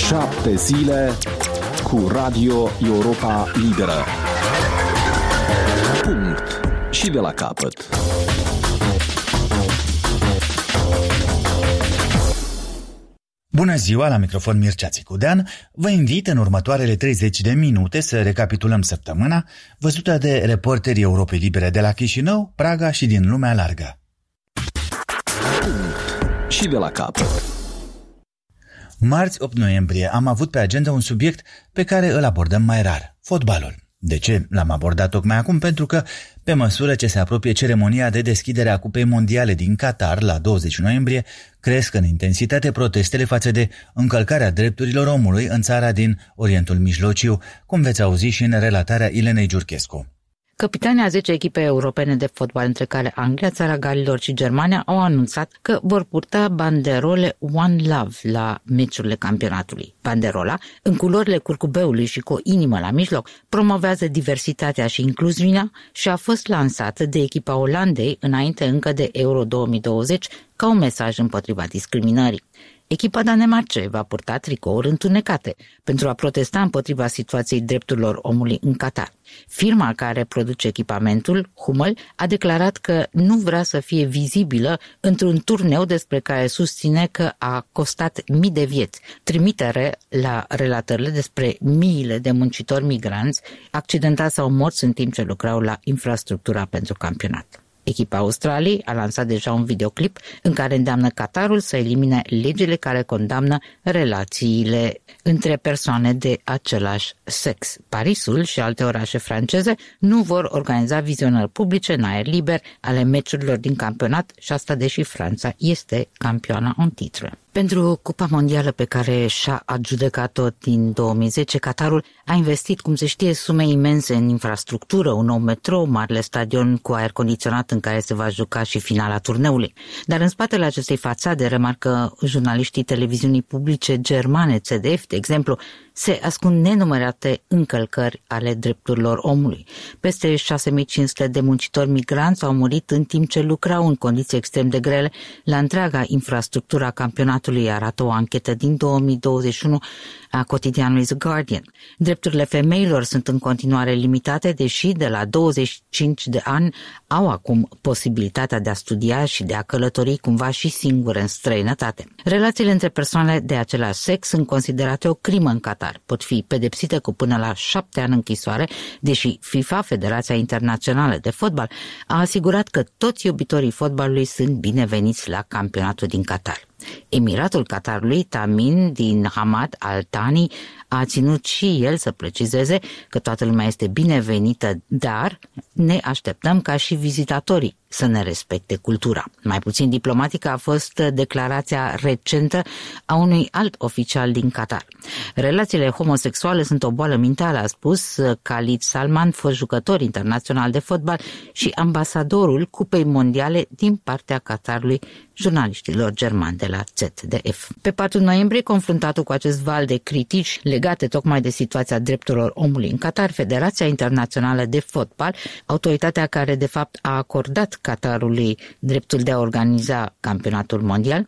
7 zile cu Radio Europa Liberă. Punct. Și de la capăt. Bună ziua, la microfon Mircea Țicudean. Vă invit în următoarele 30 de minute să recapitulăm săptămâna văzută de reporterii Europei Libere de la Chișinău, Praga și din lumea largă. Punct. Și de la capăt. Marți 8 noiembrie am avut pe agenda un subiect pe care îl abordăm mai rar, fotbalul. De ce l-am abordat tocmai acum? Pentru că, pe măsură ce se apropie ceremonia de deschidere a Cupei Mondiale din Qatar la 20 noiembrie, cresc în intensitate protestele față de încălcarea drepturilor omului în țara din Orientul Mijlociu, cum veți auzi și în relatarea Ilenei Giurchescu. Capitanii a 10 echipe europene de fotbal, între care Anglia, Țara Galilor și Germania, au anunțat că vor purta banderole One Love la meciurile campionatului. Banderola, în culorile curcubeului și cu o inimă la mijloc, promovează diversitatea și incluziunea și a fost lansată de echipa Olandei înainte încă de Euro 2020 ca un mesaj împotriva discriminării. Echipa danemarce va purta tricouri întunecate pentru a protesta împotriva situației drepturilor omului în Qatar. Firma care produce echipamentul, Hummel, a declarat că nu vrea să fie vizibilă într-un turneu despre care susține că a costat mii de vieți, trimitere la relatările despre miile de muncitori migranți accidentați sau morți în timp ce lucrau la infrastructura pentru campionat. Echipa Australiei a lansat deja un videoclip în care îndeamnă Qatarul să elimine legile care condamnă relațiile între persoane de același sex. Parisul și alte orașe franceze nu vor organiza vizionări publice în aer liber ale meciurilor din campionat și asta deși Franța este campioana în titră. Pentru Cupa Mondială pe care și-a adjudecat-o din 2010, Qatarul a investit, cum se știe, sume imense în infrastructură, un nou metrou, marele stadion cu aer condiționat în care se va juca și finala turneului. Dar în spatele acestei fațade, remarcă jurnaliștii televiziunii publice germane, ZDF, de exemplu, se ascund nenumărate încălcări ale drepturilor omului. Peste 6500 de muncitori migranți au murit în timp ce lucrau în condiții extrem de grele la întreaga infrastructură a campionatului, arată o anchetă din 2021 a cotidianului The Guardian. Drepturile femeilor sunt în continuare limitate, deși de la 25 de ani au acum posibilitatea de a studia și de a călători cumva și singure în străinătate. Relațiile între persoane de același sex sunt considerate o crimă în Qatar. Pot fi pedepsite cu până la 7 ani închisoare, deși FIFA, Federația Internațională de Fotbal, a asigurat că toți iubitorii fotbalului sunt bineveniți la campionatul din Qatar. Emiratul Qatarului, Tamim bin Hamad Al Thani, a ținut și el să precizeze că toată lumea este binevenită, dar ne așteptăm ca și vizitatorii să ne respecte cultura. Mai puțin diplomatică a fost declarația recentă a unui alt oficial din Qatar. Relațiile homosexuale sunt o boală mentală, a spus Khalid Salman, fost jucător internațional de fotbal și ambasadorul Cupei Mondiale din partea Qatarului jurnaliștilor germani de la ZDF. Pe 4 noiembrie, confruntatul cu acest val de critici legate tocmai de situația drepturilor omului în Qatar, Federația Internațională de Fotbal, autoritatea care de fapt a acordat Qatarului dreptul de a organiza campionatul mondial,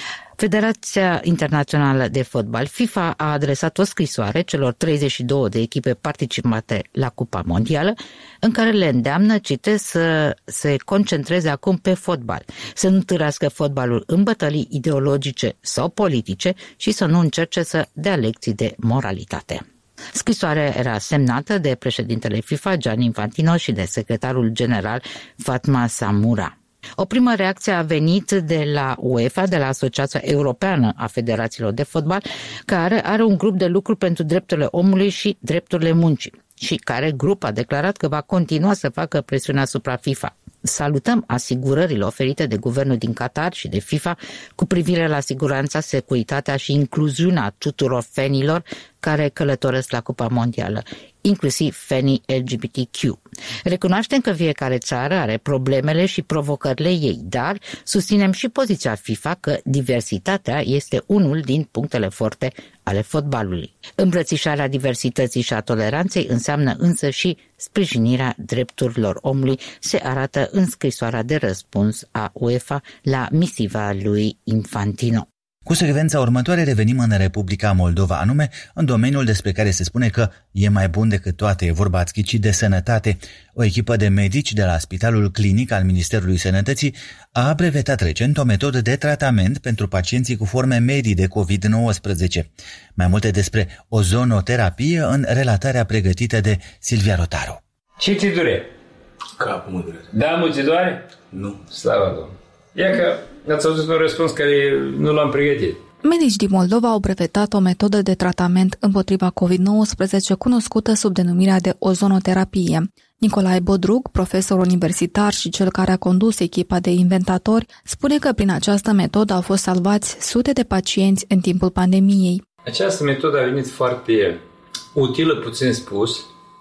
Federația Internațională de Fotbal, FIFA, a adresat o scrisoare celor 32 de echipe participate la Cupa Mondială, în care le îndeamnă, citez, să se concentreze acum pe fotbal, să nu târască fotbalul în bătălii ideologice sau politice și să nu încerce să dea lecții de moralitate. Scrisoarea era semnată de președintele FIFA, Gianni Infantino, și de secretarul general Fatma Samoura. O primă reacție a venit de la UEFA, de la Asociația Europeană a Federațiilor de Fotbal, care are un grup de lucru pentru drepturile omului și drepturile muncii și care grup a declarat că va continua să facă presiune asupra FIFA. Salutăm asigurările oferite de guvernul din Qatar și de FIFA cu privire la siguranța, securitatea și incluziunea tuturor fanilor care călătoresc la Cupa Mondială, inclusiv fanii LGBTQ. Recunoaștem că fiecare țară are problemele și provocările ei, dar susținem și poziția FIFA că diversitatea este unul din punctele forte ale fotbalului. Îmbrățișarea diversității și a toleranței înseamnă însă și sprijinirea drepturilor omului, se arată în scrisoarea de răspuns a UEFA la misiva lui Infantino. Cu secvența următoare revenim în Republica Moldova, anume în domeniul despre care se spune că e mai bun decât toate, e vorba ați ghicit de sănătate. O echipă de medici de la Spitalul Clinic al Ministerului Sănătății a brevetat recent o metodă de tratament pentru pacienții cu forme medii de COVID-19. Mai multe despre ozonoterapie în relatarea pregătită de Silvia Rotaru. Ce te dure? Capul mă durește. Da, mă te doare? Nu. Slavă Domnului. Ia că ați auzit un răspuns care nu l-am pregătit. Medici din Moldova au brevetat o metodă de tratament împotriva COVID-19 cunoscută sub denumirea de ozonoterapie. Nicolae Bodrug, profesor universitar și cel care a condus echipa de inventatori, spune că prin această metodă au fost salvați sute de pacienți în timpul pandemiei. Această metodă a venit foarte utilă, puțin spus,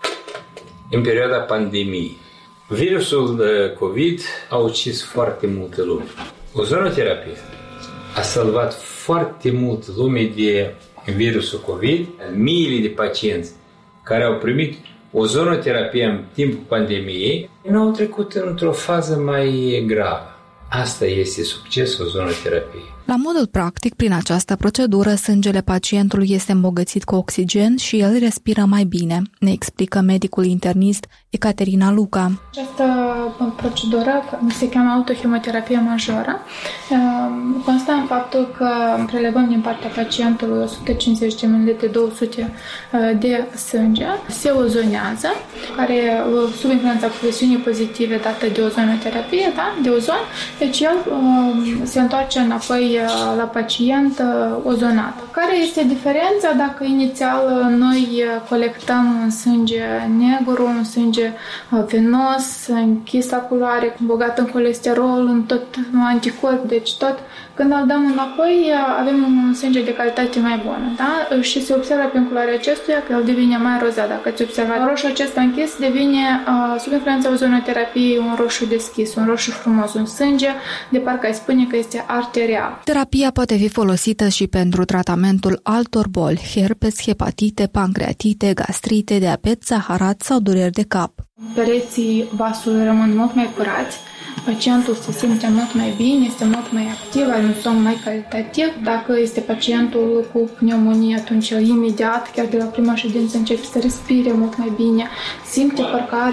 în perioada pandemiei. Virusul COVID a ucis foarte multă lume. Ozonoterapia a salvat foarte mult lume de virusul COVID. Miile de pacienți care au primit ozonoterapie în timpul pandemiei nu au trecut într-o fază mai gravă. Asta este succesul ozonoterapiei. La modul practic, prin această procedură, sângele pacientului este îmbogățit cu oxigen și el respiră mai bine, ne explică medicul internist Ecaterina Luca. Această procedură se cheamă autohemoterapie majoră. Constă în faptul că prelevăm din partea pacientului 150 de ml, 200 de sânge, se ozonează, care sub influența presiunii pozitive dată de ozonoterapie, de ozon, deci el se întoarce înapoi la pacient ozonat. Care este diferența dacă inițial noi colectăm un sânge negru, un sânge venos, închis la culoare, bogat în colesterol, în tot anticorp, deci tot. Când îl dăm înapoi, avem un sânge de calitate mai bună, da? Și se observă prin culoarea acestuia că el devine mai rozat. Dacă ați observat, roșul acesta închis devine, sub influența ozonoterapiei, un roșu deschis, un roșu frumos, un sânge de parcă ai spune că este arterial. Terapia poate fi folosită și pentru tratamentul altor boli, herpes, hepatite, pancreatite, gastrite, diabet, zaharat sau dureri de cap. Pereții vasului rămân mult mai curați, pacientul se simte mult mai bine, este mult mai activ, are un somn mai calitativ. Dacă este pacientul cu pneumonie, atunci imediat, chiar de la prima ședință, începe să respire mult mai bine, simte parcă are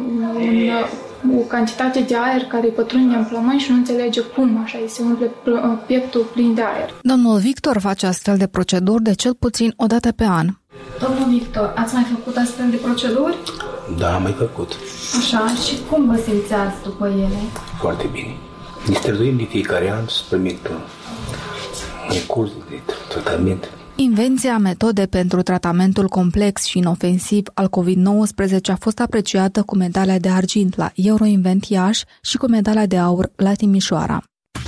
o cantitate de aer care îi pătrunde în plămâni și nu înțelege cum așa îi se umple pieptul plin de aer. Domnul Victor face astfel de proceduri de cel puțin o dată pe an. Domnul Victor, ați mai făcut astfel de proceduri? Da, am mai făcut. Așa, și cum vă simțeați după ele? Foarte bine. Ne străduim de fiecare an să primim un curs de tratament. Invenția metode pentru tratamentul complex și inofensiv al COVID-19 a fost apreciată cu medalia de argint la Euroinvent Iași și cu medalia de aur la Timișoara.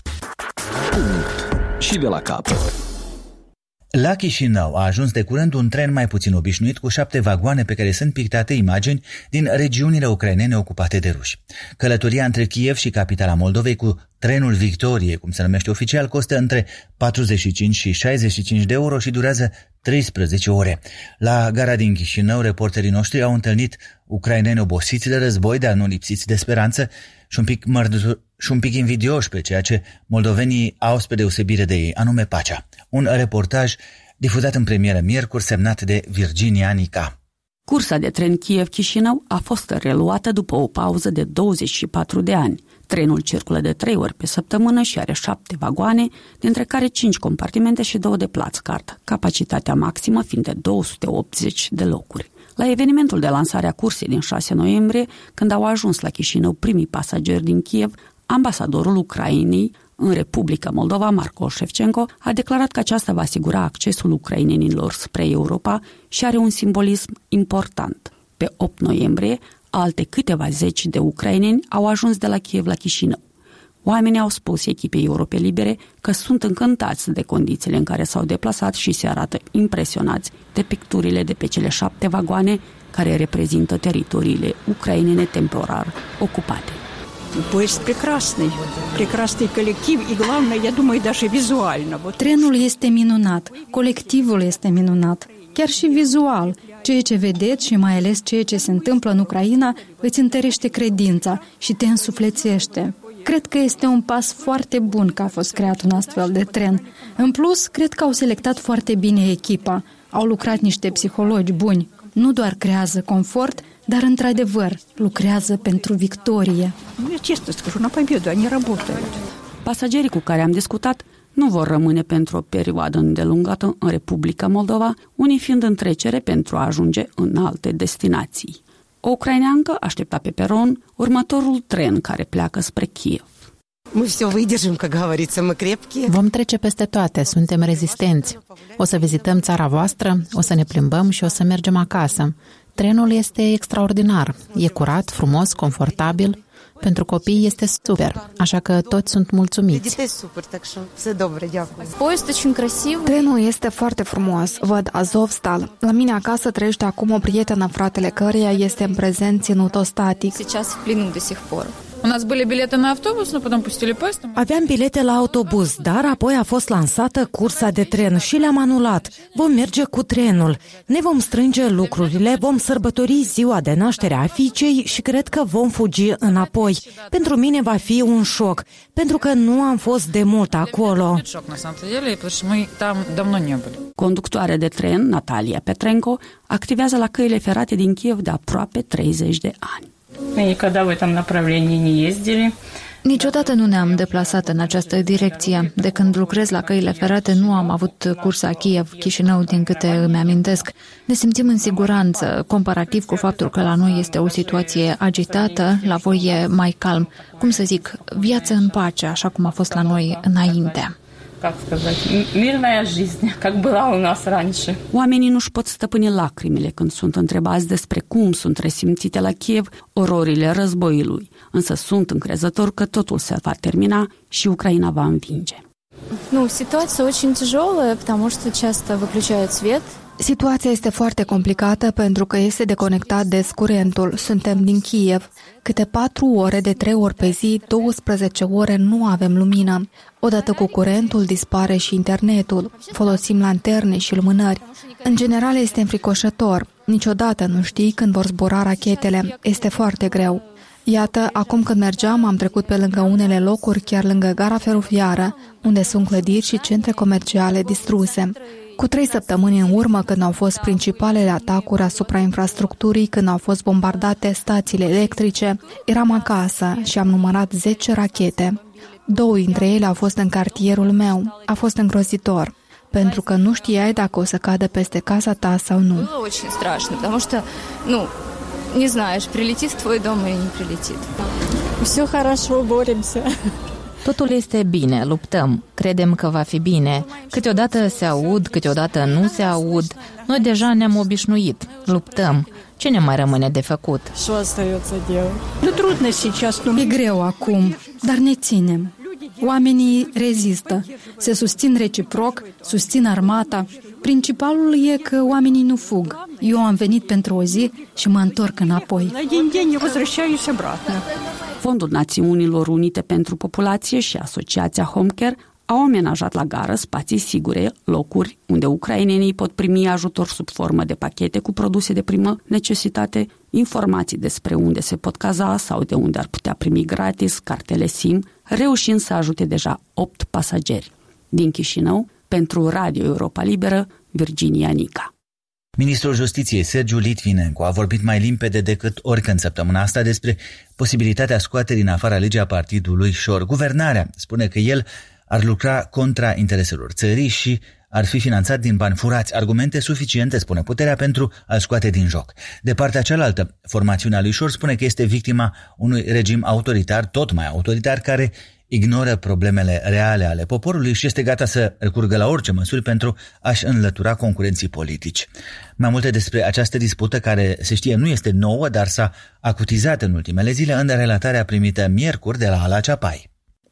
Și de la capăt. La Chișinău a ajuns de curând un tren mai puțin obișnuit cu 7 vagoane pe care sunt pictate imagini din regiunile ucrainene ocupate de ruși. Călătoria între Kiev și capitala Moldovei cu trenul Victorie, cum se numește oficial, costă între 45 și 65 de euro și durează 13 ore. La gara din Chișinău, reporterii noștri au întâlnit ucraineni obosiți de război, dar nu lipsiți de speranță și un pic invidioși pe ceea ce moldovenii au spre deosebire de ei, anume pacea. Un reportaj difuzat în premieră miercuri, semnat de Virginia Nica. Cursa de tren Kiev-Chișinău a fost reluată după o pauză de 24 de ani. Trenul circulă de 3 ori pe săptămână și are 7 vagoane, dintre care 5 compartimente și 2 de plaț-cart, capacitatea maximă fiind de 280 de locuri. La evenimentul de lansare a cursei din 6 noiembrie, când au ajuns la Chișinău primii pasageri din Kiev, ambasadorul Ucrainei în Republica Moldova, Marco Șefcenco, a declarat că aceasta va asigura accesul ucrainenilor spre Europa și are un simbolism important. Pe 8 noiembrie, alte câteva zeci de ucraineni au ajuns de la Kiev la Chișinău. Oamenii au spus echipei Europe Libere că sunt încântați de condițiile în care s-au deplasat și se arată impresionați de picturile de pe cele 7 vagoane care reprezintă teritoriile ucrainene temporar ocupate. Поезд прекрасный коллектив и главное, я думаю, даже визуально. Trenul este minunat, colectivul este minunat, chiar și vizual. Ceea ce vedeți și mai ales ceea ce se întâmplă în Ucraina îți întărește credința și te însuflețește. Cred că este un pas foarte bun că a fost creat un astfel de tren. În plus, cred că au selectat foarte bine echipa. Au lucrat niște psihologi buni. Nu doar creează confort, dar într-adevăr lucrează pentru victorie. Pasagerii cu care am discutat nu vor rămâne pentru o perioadă îndelungată în Republica Moldova, unii fiind în trecere pentru a ajunge în alte destinații. O ucraineancă aștepta pe peron următorul tren care pleacă spre Kiev. Vom trece peste toate, suntem rezistenți. O să vizităm țara voastră, o să ne plimbăm și o să mergem acasă. Trenul este extraordinar, e curat, frumos, confortabil. Pentru copii este super, așa că toți sunt mulțumiți. Trenul este foarte frumos, văd Azovstal. La mine acasă trăiește acum o prietenă, fratele căreia este în prezent ținut ostatic. Aveam bilete la autobuz, dar apoi a fost lansată cursa de tren și le-am anulat. Vom merge cu trenul, ne vom strânge lucrurile, vom sărbători ziua de naștere a fiicei și cred că vom fugi înapoi. Pentru mine va fi un șoc, pentru că nu am fost de mult acolo. Conductoarea de tren, Natalia Petrenko, activează la căile ferate din Kiev de aproape 30 de ani. Niciodată nu ne-am deplasat în această direcție. De când lucrez la căile ferate, nu am avut cursa Kiev-Chișinău, din câte îmi amintesc. Ne simțim în siguranță, comparativ cu faptul că la noi este o situație agitată, la voi e mai calm. Cum să zic, viață în pace, așa cum a fost la noi înainte. Oamenii nu-și pot stăpâni lacrimile când sunt întrebați despre cum sunt resimțite la Kiev ororile războiului, însă sunt încrezători că totul se va termina și Ucraina va învinge. Situația очень тяжелая, потому что часто выключают свет. Situația este foarte complicată pentru că este deconectat des curentul. Suntem din Kiev. Câte 4 ore de 3 ori pe zi, 12 ore nu avem lumină. Odată cu curentul dispare și internetul. Folosim lanterne și lumânări. În general este înfricoșător. Niciodată nu știi când vor zbura rachetele. Este foarte greu. Iată, acum când mergeam, am trecut pe lângă unele locuri, chiar lângă gara feroviară, unde sunt clădiri și centre comerciale distruse. Cu 3 săptămâni în urmă, când au fost principalele atacuri asupra infrastructurii, când au fost bombardate stațiile electrice, eram acasă și am numărat 10 rachete. 2 dintre ele au fost în cartierul meu. A fost îngrozitor, pentru că nu știai dacă o să cadă peste casa ta sau nu. Не знаешь, прилетит в твой дом или не прилетит. Все хорошо, боремся. Totul este bine, luptăm, credem că va fi bine. Câteodată se aud, câteodată nu se aud. Noi deja ne-am obișnuit, luptăm. Ce ne mai rămâne de făcut? E greu acum, dar ne ținem. Oamenii rezistă, se susțin reciproc, susțin armata. Principalul e că oamenii nu fug. Eu am venit pentru o zi și mă întorc înapoi. Fondul Națiunilor Unite pentru Populație și Asociația Homecare au amenajat la gară spații sigure, locuri unde ucrainenii pot primi ajutor sub formă de pachete cu produse de primă necesitate, informații despre unde se pot caza sau de unde ar putea primi gratis cartele SIM, reușind să ajute deja 8 pasageri. Din Chișinău, pentru Radio Europa Liberă, Virginia Nica. Ministrul Justiției, Sergiu Litvinenko, a vorbit mai limpede decât oricând săptămâna asta despre posibilitatea scoaterii în afara legii a partidului Șor. Guvernarea spune că el ar lucra contra intereselor țării și ar fi finanțat din bani furați. Argumente suficiente, spune puterea, pentru a-l scoate din joc. De partea cealaltă, formațiunea lui Șor spune că este victima unui regim autoritar, tot mai autoritar, care ignoră problemele reale ale poporului și este gata să recurgă la orice măsuri pentru a-și înlătura concurenții politici. Mai multe despre această dispută, care se știe nu este nouă, dar s-a acutizat în ultimele zile, în relatarea primită miercuri de la Ala Ceapai.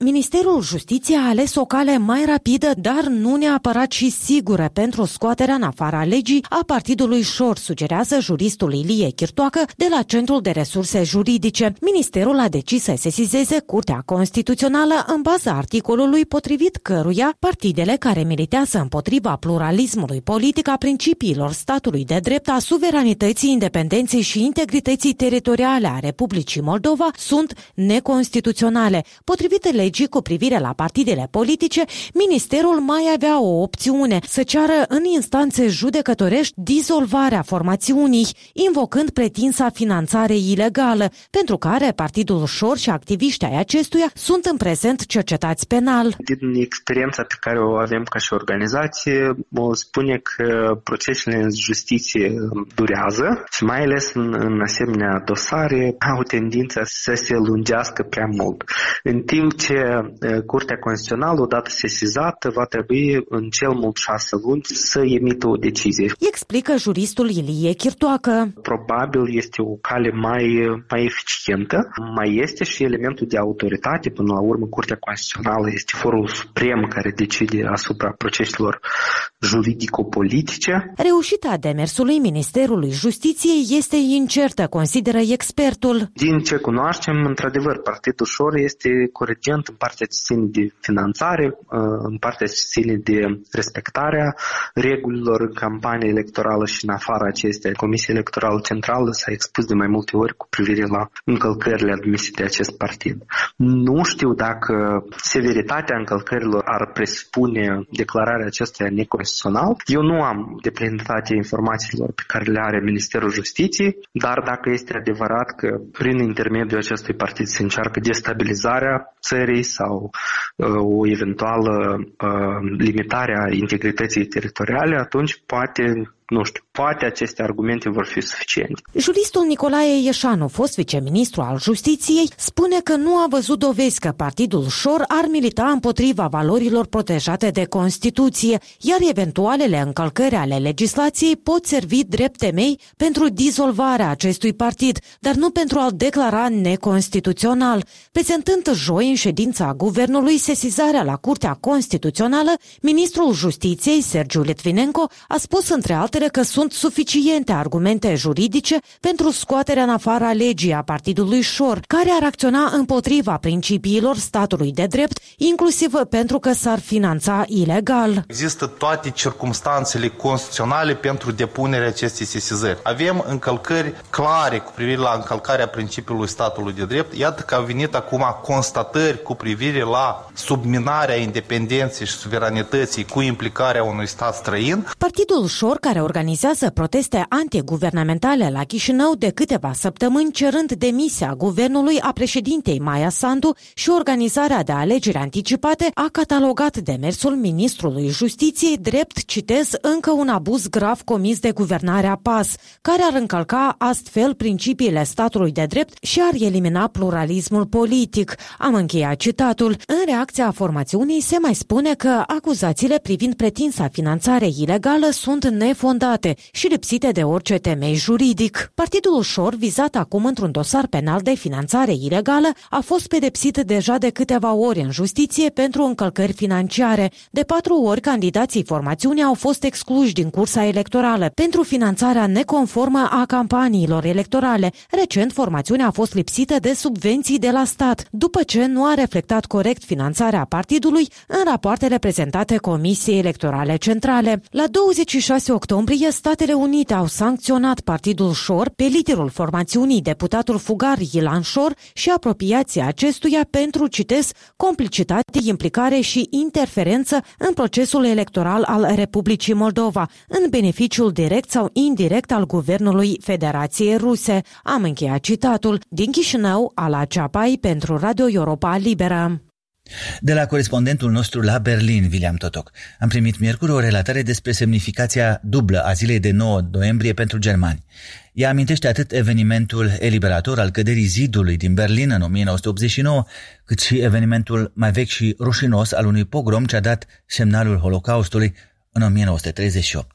Ministerul Justiției a ales o cale mai rapidă, dar nu neapărat și sigură pentru scoaterea în afara legii a partidului Șor, sugerează juristul Ilie Chirtoacă de la Centrul de Resurse Juridice. Ministerul a decis să sesizeze Curtea Constituțională în baza articolului potrivit căruia partidele care militează împotriva pluralismului politic, a principiilor statului de drept, a suveranității, independenței și integrității teritoriale a Republicii Moldova sunt neconstituționale. Potrivit legii cu privire la partidele politice, ministerul mai avea o opțiune, să ceară în instanțe judecătorești dizolvarea formațiunii, invocând pretinsa finanțare ilegală, pentru care partidul Șor și activiștii ai acestuia sunt în prezent cercetați penal. Din experiența pe care o avem ca și organizație, o spune că procesele în justiție durează și mai ales în asemenea dosare au tendința să se lungească prea mult. În timp ce Curtea Constituțională, odată sesizată, va trebui în cel mult 6 luni să emită o decizie. Explică juristul Ilie Chirtoacă. Probabil este o cale mai eficientă. Mai este și elementul de autoritate. Până la urmă, Curtea Constituțională este forul suprem care decide asupra proceselor juridico-politice. Reușita demersului Ministerului Justiției este incertă, consideră expertul. Din ce cunoaștem, într-adevăr, Partidul Șor este corigent în partea ce ține de finanțare, în partea ce ține de respectarea regulilor în campanie electorală și în afara acestea. Comisia Electorală Centrală s-a expus de mai multe ori cu privire la încălcările admise de acest partid. Nu știu dacă severitatea încălcărilor ar presupune declararea acestuia neconstituțional. Eu nu am de plinătatea informațiilor pe care le are Ministerul Justiției, dar dacă este adevărat că prin intermediul acestui partid se încearcă destabilizarea țării sau o eventuală limitare a integrității teritoriale, atunci poate aceste argumente vor fi suficiente. Juristul Nicolae Ieșanu, fost viceministru al Justiției, spune că nu a văzut dovezi că partidul Șor ar milita împotriva valorilor protejate de Constituție, iar eventualele încălcări ale legislației pot servi drept temei pentru dizolvarea acestui partid, dar nu pentru a-l declara neconstituțional. Prezentând joi în ședința Guvernului sesizarea la Curtea Constituțională, ministrul Justiției, Sergiu Litvinenko, a spus între altele că sunt suficiente argumente juridice pentru scoaterea în afara legii a partidului Șor, care ar acționa împotriva principiilor statului de drept, inclusiv pentru că s-ar finanța ilegal. Există toate circumstanțele constituționale pentru depunerea acestei sesizări. Avem încălcări clare cu privire la încălcarea principiului statului de drept. Iată că au venit acum constatări cu privire la subminarea independenței și suveranității cu implicarea unui stat străin. Partidul Șor, care organizează proteste antiguvernamentale la Chișinău de câteva săptămâni, cerând demisia guvernului, a președintei Maia Sandu și organizarea de alegeri anticipate, a catalogat demersul ministrului Justiției drept, citez, încă un abuz grav comis de guvernarea PAS, care ar încălca astfel principiile statului de drept și ar elimina pluralismul politic. Am încheiat citatul. În reacția formațiunii se mai spune că acuzațiile privind pretinsa finanțare ilegală sunt nefondate și lipsite de orice temei juridic. Partidul Șor, vizat acum într-un dosar penal de finanțare ilegală, a fost pedepsit deja de câteva ori în justiție pentru încălcări financiare. De 4 ori, candidații formațiunii au fost excluși din cursa electorală pentru finanțarea neconformă a campaniilor electorale. Recent, formațiunea a fost lipsită de subvenții de la stat, după ce nu a reflectat corect finanțarea partidului în rapoartele prezentate Comisiei Electorale Centrale. La 26 octombrie, Statele Unite au sancționat partidul Șor pe liderul formațiunii, deputatul fugar Ilan Șor, și apropiații acestuia pentru, citez, complicitate, implicare și interferență în procesul electoral al Republicii Moldova, în beneficiul direct sau indirect al Guvernului Federației Ruse. Am încheiat citatul. Din Chișinău, Ala Ceapai pentru Radio Europa Liberă. De la corespondentul nostru la Berlin, William Totoc, am primit miercuri o relatare despre semnificația dublă a zilei de 9 noiembrie pentru germani. Ea amintește atât evenimentul eliberator al căderii zidului din Berlin în 1989, cât și evenimentul mai vechi și rușinos al unui pogrom ce a dat semnalul Holocaustului în 1938.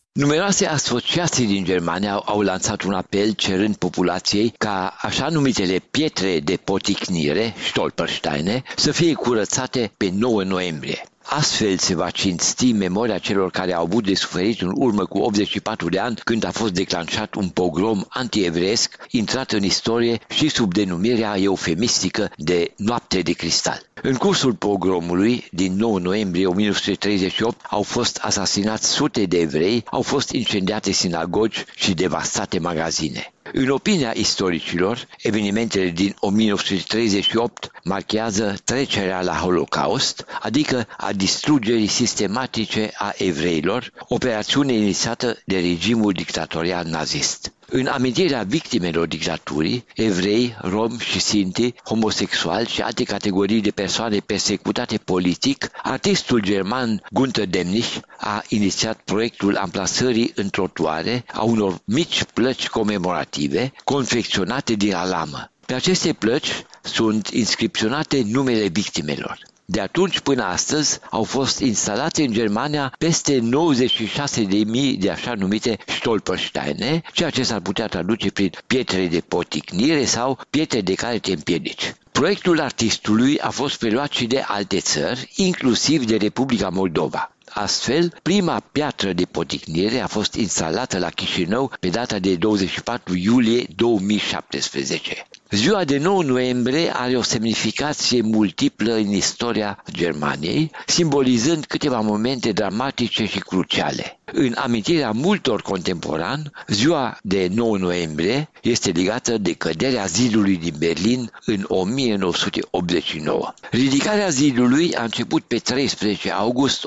Numeroase asociații din Germania au lansat un apel cerând populației ca așa numitele pietre de poticnire, Stolpersteine, să fie curățate pe 9 noiembrie. Astfel se va cinsti memoria celor care au avut de suferit în urmă cu 84 de ani, când a fost declanșat un pogrom anti-evreiesc, intrat în istorie și sub denumirea eufemistică de Noapte de Cristal. În cursul pogromului din 9 noiembrie 1938 au fost asasinați sute de evrei, au fost incendiate sinagogi și devastate magazine. În opinia istoricilor, evenimentele din 1938 marchează trecerea la Holocaust, adică a distrugerii sistematice a evreilor, operațiune inițiată de regimul dictatorial nazist. În amintirea victimelor dictaturii, evrei, romi și sinti, homosexuali și alte categorii de persoane persecutate politic, artistul german Günther Demnig a inițiat proiectul amplasării în trotuare a unor mici plăci comemorative confecționate din alamă. Pe aceste plăci sunt inscripționate numele victimelor. De atunci până astăzi au fost instalate în Germania peste 96.000 de așa numite Stolpersteine, ceea ce s-ar putea traduce prin pietre de poticnire sau pietre de care te împiedici. Proiectul artistului a fost preluat și de alte țări, inclusiv de Republica Moldova. Astfel, prima piatră de poticnire a fost instalată la Chișinău pe data de 24 iulie 2017. Ziua de 9 noiembrie are o semnificație multiplă în istoria Germaniei, simbolizând câteva momente dramatice și cruciale. În amintirea multor contemporani, ziua de 9 noiembrie este legată de căderea zidului din Berlin în 1989. Ridicarea zidului a început pe 13 august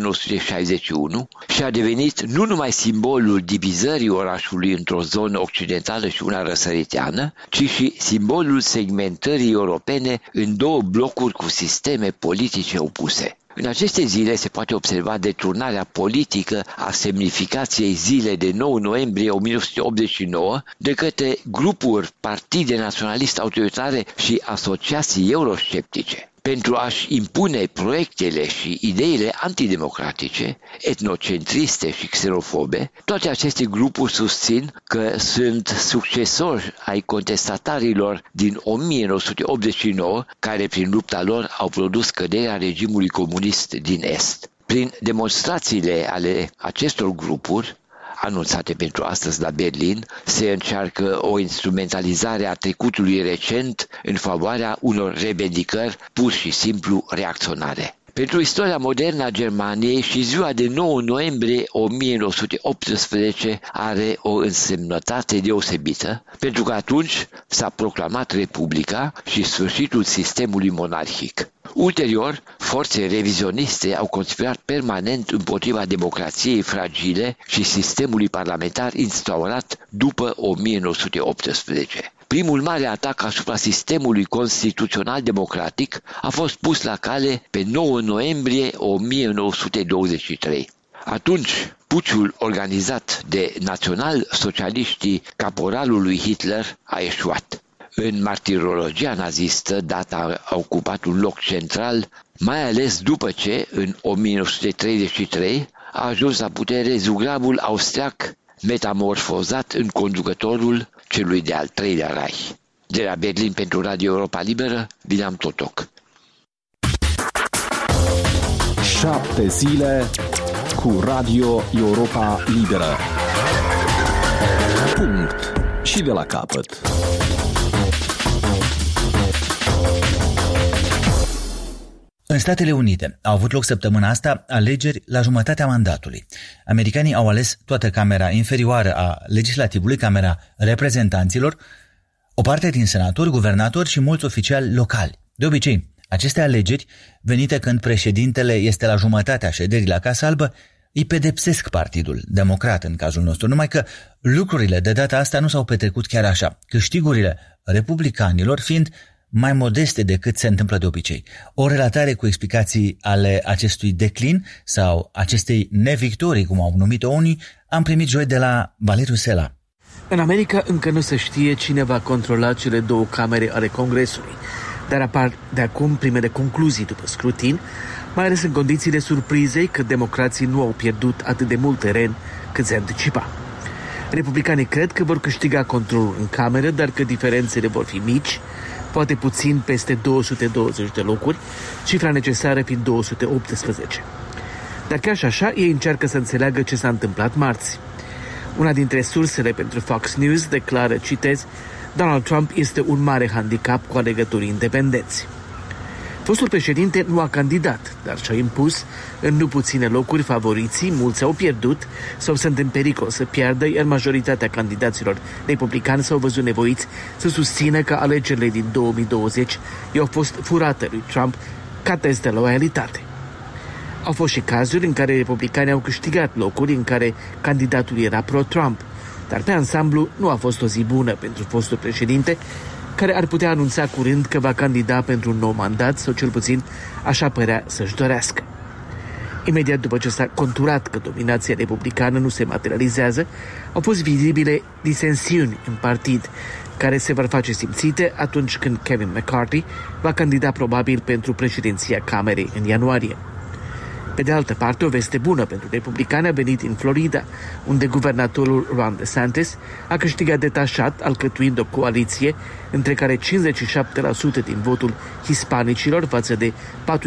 1961 și a devenit nu numai simbolul divizării orașului într-o zonă occidentală și una răsăriteană, ci și simbolul segmentării europene în două blocuri cu sisteme politice opuse. În aceste zile se poate observa deturnarea politică a semnificației zilei de 9 noiembrie 1989 de către grupuri, partide naționaliste autoritare și asociații eurosceptice. Pentru a-și impune proiectele și ideile antidemocratice, etnocentriste și xenofobe, toate aceste grupuri susțin că sunt succesori ai contestatarilor din 1989, care prin lupta lor au produs căderea regimului comunist din Est. Prin demonstrațiile ale acestor grupuri, anunțate pentru astăzi la Berlin, se încearcă o instrumentalizare a trecutului recent în favoarea unor revendicări pur și simplu reacționare. Pentru istoria modernă a Germaniei și ziua de 9 noiembrie 1918 are o însemnătate deosebită, pentru că atunci s-a proclamat Republica și sfârșitul sistemului monarhic. Ulterior, forțe revizioniste au conspirat permanent împotriva democrației fragile și sistemului parlamentar instaurat după 1918. Primul mare atac asupra sistemului constituțional democratic a fost pus la cale pe 9 noiembrie 1923. Atunci, puciul organizat de național-socialiștii caporalului Hitler a eșuat. În martirologia nazistă, data a ocupat un loc central, mai ales după ce, în 1933, a ajuns la putere zugravul austriac, metamorfozat în conducătorul celui de-al treilea Reich. De la Berlin pentru Radio Europa Liberă, William Totoc. 7 zile cu Radio Europa Liberă. Punct. Și de la capăt. În Statele Unite au avut loc săptămâna asta alegeri la jumătatea mandatului. Americanii au ales toată camera inferioară a legislativului, Camera Reprezentanților, o parte din senatori, guvernatori și mulți oficiali locali. De obicei, aceste alegeri, venite când președintele este la jumătatea șederii la Casa Albă, îi pedepsesc Partidul Democrat în cazul nostru, numai că lucrurile de data asta nu s-au petrecut chiar așa, câștigurile republicanilor fiind mai modeste decât se întâmplă de obicei. O relatare cu explicații ale acestui declin sau acestei nevictorii, cum au numit-o unii, am primit joi de la Valeriu Sela. În America încă nu se știe cine va controla cele două camere ale Congresului, dar apar de acum primele concluzii după scrutin, mai ales în condițiile surprizei că democrații nu au pierdut atât de mult teren cât se anticipa. Republicanii cred că vor câștiga controlul în cameră, dar că diferențele vor fi mici, poate puțin peste 220 de locuri, cifra necesară fiind 218. Dar chiar și așa, ei încearcă să înțeleagă ce s-a întâmplat marți. Una dintre sursele pentru Fox News declară, citez, Donald Trump este un mare handicap cu alegătorii independenți. Fostul președinte nu a candidat, dar și-a impus în nu puține locuri favoriții, mulți au pierdut sau sunt în pericol să piardă, iar majoritatea candidaților republicani s-au văzut nevoiți să susțină că alegerile din 2020 i-au fost furate lui Trump ca test de loialitate. Au fost și cazuri în care republicanii au câștigat locuri în care candidatul era pro-Trump, dar pe ansamblu nu a fost o zi bună pentru fostul președinte, care ar putea anunța curând că va candida pentru un nou mandat, sau cel puțin așa părea să-și dorească. Imediat după ce s-a conturat că dominația republicană nu se materializează, au fost vizibile disensiuni în partid, care se vor face simțite atunci când Kevin McCarthy va candida probabil pentru președinția Camerei în ianuarie. Pe de altă parte, o veste bună pentru republicani a venit în Florida, unde guvernatorul Ron DeSantis a câștigat detașat, alcătuind o coaliție între care 57% din votul hispanicilor față de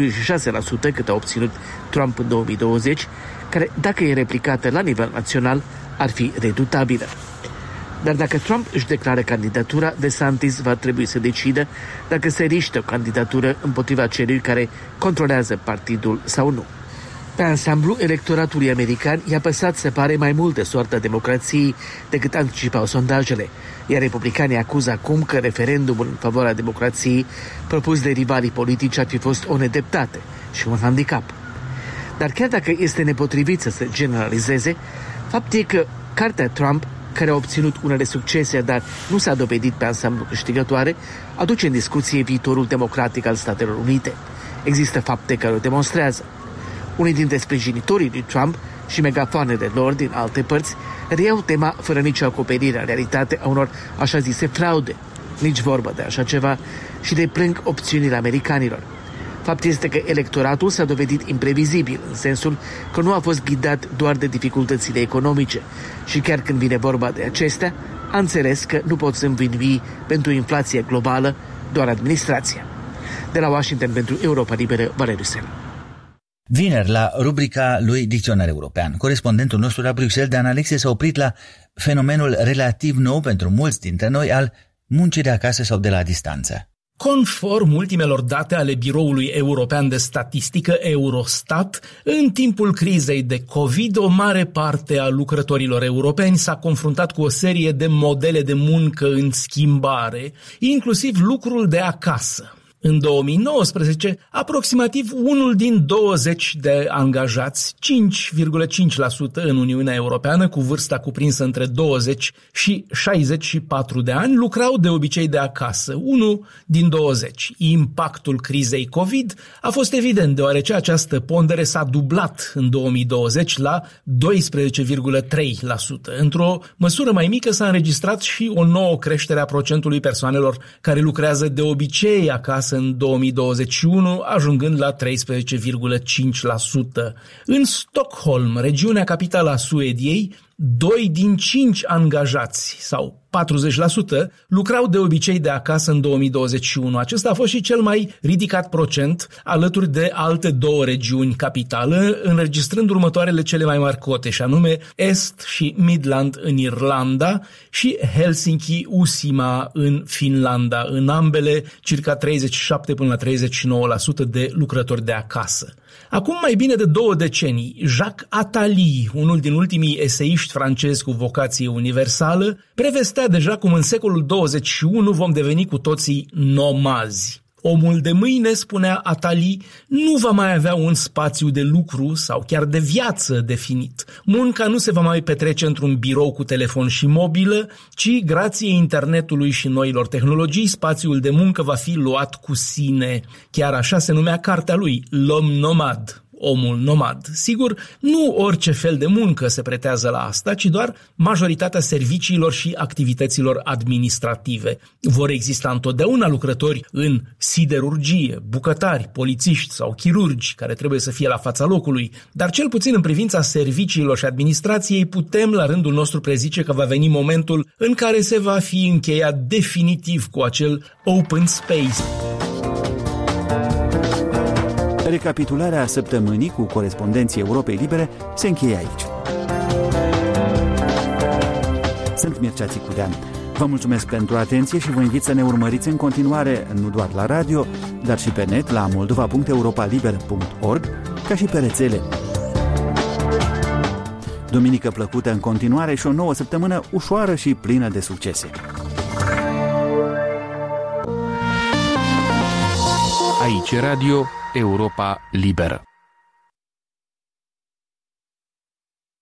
46% cât a obținut Trump în 2020, care, dacă e replicată la nivel național, ar fi redutabilă. Dar dacă Trump își declară candidatura, DeSantis va trebui să decidă dacă se riște o candidatură împotriva celui care controlează partidul sau nu. Pe ansamblu, electoratului american i-a păsat, se pare, mai mult de soarta democrației decât anticipau sondajele, iar republicanii acuză acum că referendumul în favoarea democrației propus de rivalii politici ar fi fost o nedreptate și un handicap. Dar chiar dacă este nepotrivit să se generalizeze, fapt e că cartea Trump, care a obținut unele succese, dar nu s-a dovedit pe ansamblu câștigătoare, aduce în discuție viitorul democratic al Statelor Unite. Există fapte care o demonstrează. Unii dintre sprijinitorii lui Trump și megafoanele lor din alte părți reiau tema fără nicio acoperire în realitate a unor așa zise fraude, nici vorbă de așa ceva, și deplâng opțiunile americanilor. Fapt este că electoratul s-a dovedit imprevizibil, în sensul că nu a fost ghidat doar de dificultățile economice și chiar când vine vorba de acestea, a înțeles că nu pot să învinui pentru inflația globală doar administrația. De la Washington pentru Europa Liberă, Valeriu Sel. Vineri, la rubrica lui Dicționar European, corespondentul nostru la Bruxelles, Dan Alexe, s-a oprit la fenomenul relativ nou pentru mulți dintre noi al muncii de acasă sau de la distanță. Conform ultimelor date ale Biroului European de Statistică Eurostat, în timpul crizei de COVID, o mare parte a lucrătorilor europeni s-a confruntat cu o serie de modele de muncă în schimbare, inclusiv lucrul de acasă. În 2019, aproximativ 1 din 20 de angajați, 5,5% în Uniunea Europeană, cu vârsta cuprinsă între 20 și 64 de ani, lucrau de obicei de acasă, 1 din 20. Impactul crizei COVID a fost evident, deoarece această pondere s-a dublat în 2020 la 12,3%. Într-o măsură mai mică s-a înregistrat și o nouă creștere a procentului persoanelor care lucrează de obicei acasă în 2021, ajungând la 13,5%. În Stockholm, regiunea capitală a Suediei, 2 din 5 angajați, sau 40%, lucrau de obicei de acasă în 2021. Acesta a fost și cel mai ridicat procent, alături de alte 2 regiuni capitală, înregistrând următoarele cele mai mari cote, și anume Est și Midland în Irlanda și Helsinki-Uusimaa în Finlanda, în ambele circa 37 până la 39% de lucrători de acasă. Acum mai bine de 2 decenii, Jacques Attali, unul din ultimii eseiști francezi cu vocație universală, prevestea deja cum în secolul 21 vom deveni cu toții nomazi. Omul de mâine, spunea Attali, nu va mai avea un spațiu de lucru sau chiar de viață definit. Munca nu se va mai petrece într-un birou cu telefon și mobilă, ci, grație internetului și noilor tehnologii, spațiul de muncă va fi luat cu sine. Chiar așa se numea cartea lui, L'Homme Nomade. omul nomad. Sigur, nu orice fel de muncă se pretează la asta, ci doar majoritatea serviciilor și activităților administrative. Vor exista întotdeauna lucrători în siderurgie, bucătari, polițiști sau chirurgi care trebuie să fie la fața locului, dar cel puțin în privința serviciilor și administrației putem la rândul nostru prezice că va veni momentul în care se va fi încheiat definitiv cu acel open space. Recapitularea săptămânii cu corespondenții Europei Libere se încheie aici. Sunt Mircea Țicudean. Vă mulțumesc pentru atenție și vă invit să ne urmăriți în continuare nu doar la radio, dar și pe net la moldova.europaliber.org, ca și pe rețele. Duminică plăcută în continuare și o nouă săptămână ușoară și plină de succese. Aici Radio Europa Liberă.